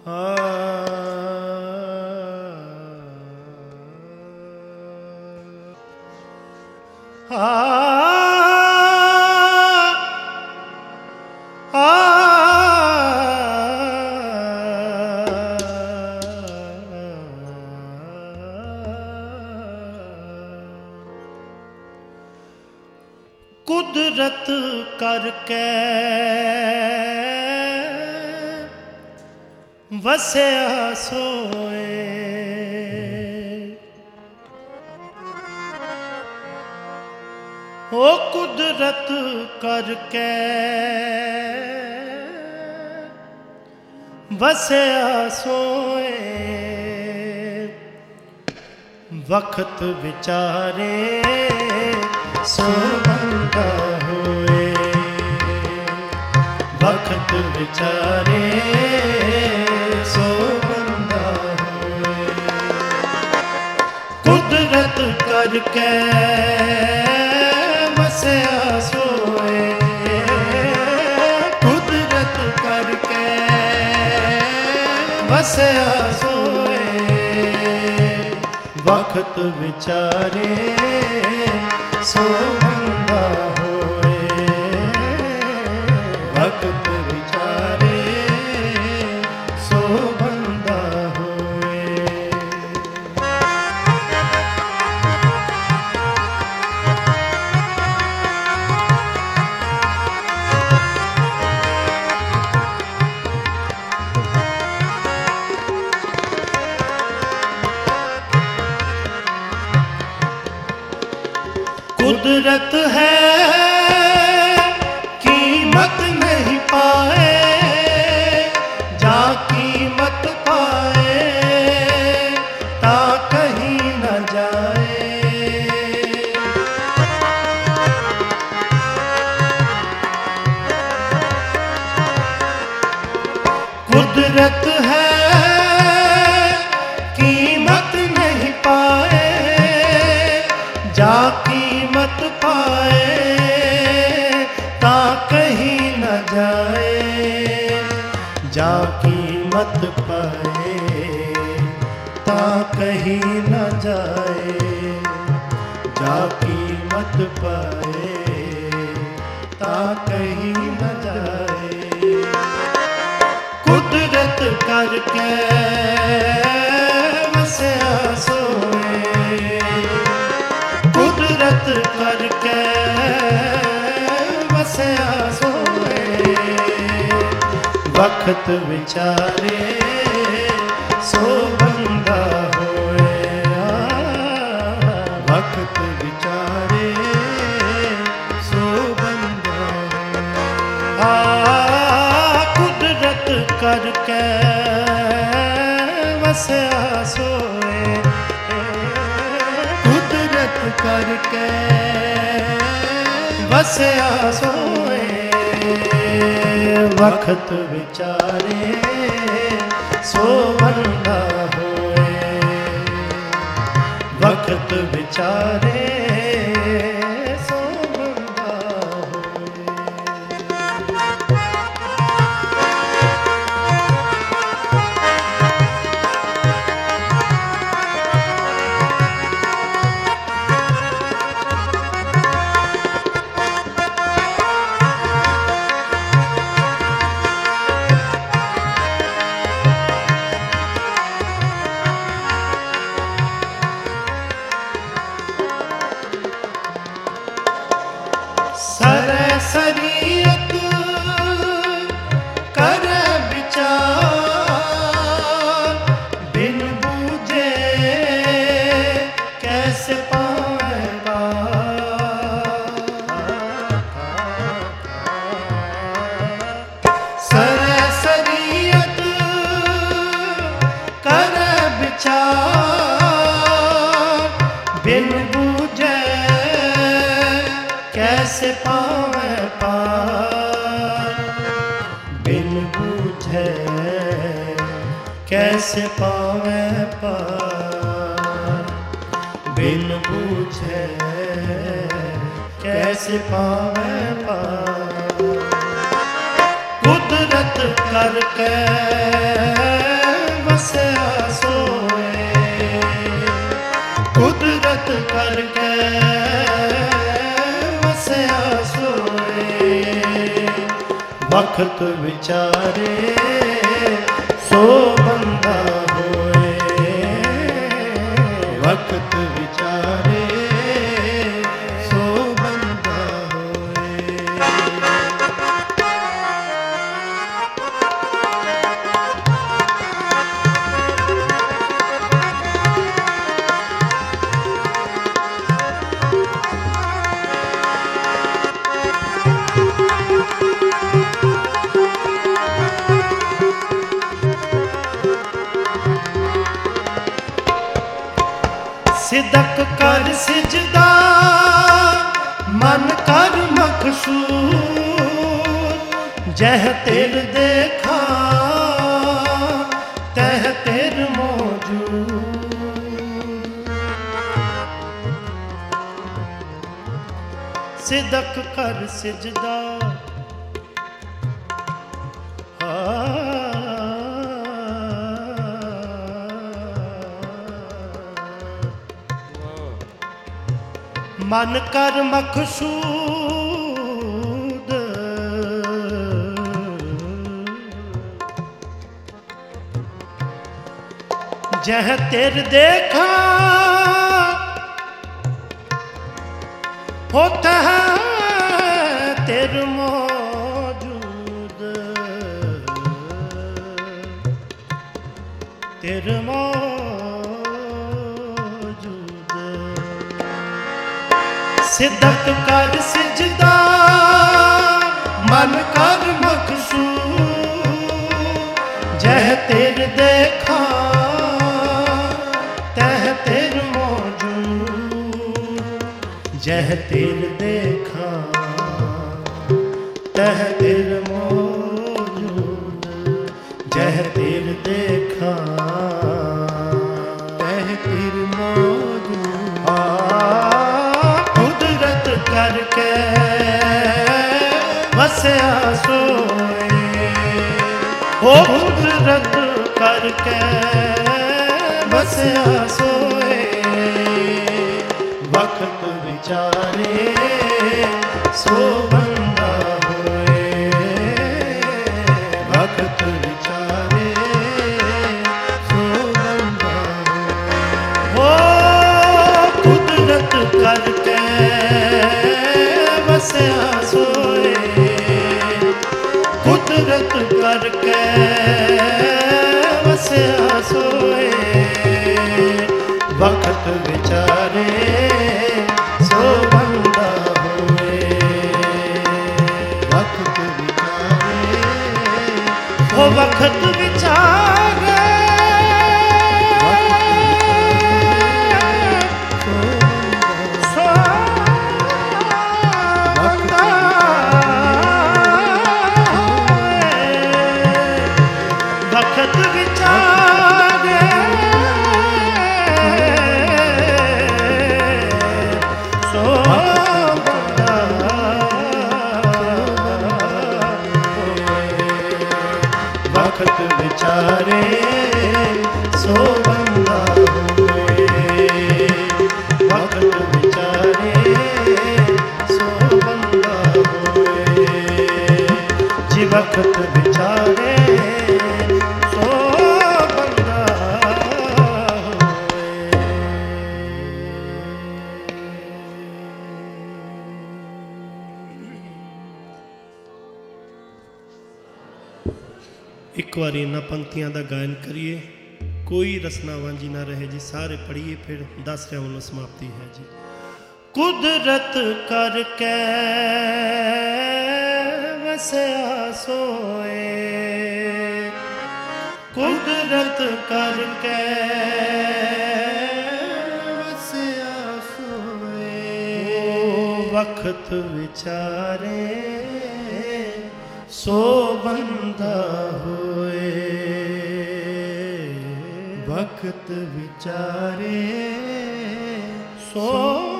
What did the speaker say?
कुदरत करके वसया सोए, ओ कुदरत करके वसया सोए, वक्त विचारे सो बंदा होए, वक्त विचारे सो बंदा होए, कुदरत करके वसया सोए, कुदरत करके वसया सोए, वक्त विचारे सो बंदा होए, वक्त विचारे सो बंदा होए। कुदरत है कीमत नहीं पाए, जा कीमत पाए ता कहीं न जाए, कुदरत है कीमत नहीं पाए, जा कीमत पाए ता कहीं न जाए, जा कीमत पाए ता कहीं न जाए, जा कीमत पाए ता कहीं न जाए, कुदरत करके वसया सोए, कुदरत करके वसया सोए, वक्त विचारे सो बंदा होए, वक्त विचारे सो बंदा होए, कुदरत करके वसया सोए, कुदरत करके वसया सोए, वक्त विचारे सो बंदा होए, वक्त विचारे सो बंदा होए। सरसरियत कर विचार, बिन बूझे कैसे पाए पार, सरसरियत कर विचार, बिन बूझे कैसे पावे पार, बिन बूझे कैसे पावे पार, बिन बूझे कैसे पावे पार, कुदरत करके ਵਖਤ ਵਿਚਾਰੇ ਸੋ ਬੰਦਾ ਹੋਏ, ਵਖਤ ਵਿਚਾਰੇ ਸੋ ਬੰਦਾ ਹੋਏ। ਸਿਦਕ ਕਰ ਸਿਜਦਾ ਮਨ ਕਰ ਮਕਸੂਦ, ਜਹ ਤੇਰ ਦੇਖਾ ਤਹ ਤੇਰ ਮੌਜੂਦ। ਸਿਦਕ ਕਰ ਸਿਜਦਾ ਮਨ ਕਰ ਮਕਸੂਦ, ਜਹ ਤੇਰ ਦੇਖਾ ਹੋਤਾ ਹੈ ਤੇਰ ਮੌਜੂਦ, ਤੇਰ ਸਿਦਕ ਕਰ ਸਿਜਦਾ ਮਨ ਕਰ ਮਕਸੂਦ, ਜਹ ਤੇਰ ਦੇਖਾ ਤਹ ਤੇਰ ਮੌਜੂਦ, ਜਹ ਤੇਰ ਦੇਖਾ ਤਹ ਤੇਰ ਮੌਜੂਦ, ਜਹ ਤੇਰ ਦੇਖਾ ਤਹ ਤੇਰ ਮੌਜੂਦ। ਕਰਕੇ ਵਸਿਆ ਸੋਏ, ਹੋ ਕੁਦਰਤ ਕਰਕੇ ਵਸਿਆ ਸੋਏ, ਵਖਤ ਵਿਚਾਰੇ ਸੋ ਬੰਦਾ ਹੋਏ, ਵਖਤ ਵਿਚਾਰੇ ਸੋ ਬੰਦਾ ਹੋਏ। ਹੋ ਕੁਦਰਤ ਕਰਕੇ ਵਸਿਆ ਸੋਏ, ਕੁਦਰਤ ਕਰਕੇ ਵਸਿਆ ਸੋਏ, ਵਖਤ ਵਿਚਾਰੇ ਸੋ ਬੰਦਾ ਹੋਏ, ਵਖਤ ਵਿਚਾਰੇ ਹੋ ਵਖਤ ਵਿਚਾਰੇ ਵਖਤ ਵਿਚਾਰੇ ਸੋ ਬੰਦਾ ਹੋਏ, ਵਖਤ ਵਿਚਾਰੇ ਸੋ ਬੰਦਾ ਹੋਏ, ਵਖਤ ਵਿਚਾਰੇ ਸੋ ਬੰਦਾ ਹੋਏ, ਜੀ ਵਖਤ ਵਿਚਾਰੇ ਇੱਕ ਵਾਰੀ ਇਹਨਾਂ ਪੰਕਤੀਆਂ ਦਾ ਗਾਇਨ ਕਰੀਏ, ਕੋਈ ਰਸਨਾ ਵਾਂਝੀ ਨਾ ਰਹੇ ਜੀ, ਸਾਰੇ ਪੜ੍ਹੀਏ ਫਿਰ ਦੱਸ ਰਿਹਾ ਵੱਲੋਂ ਸਮਾਪਤੀ ਹੈ ਜੀ। ਕੁਦਰਤ ਕਰਕੇ ਵਸਿਆ ਸੋਏ, ਕੁਦਰਤ ਕਰਕੇ ਵਸਿਆ ਸੋਏ, ਵਖਤ ਵਿਚਾਰੇ ਸੋ ਬੰਦਾ ਹੋਏ, ਵਖਤ ਵਿਚਾਰੇ ਸੋ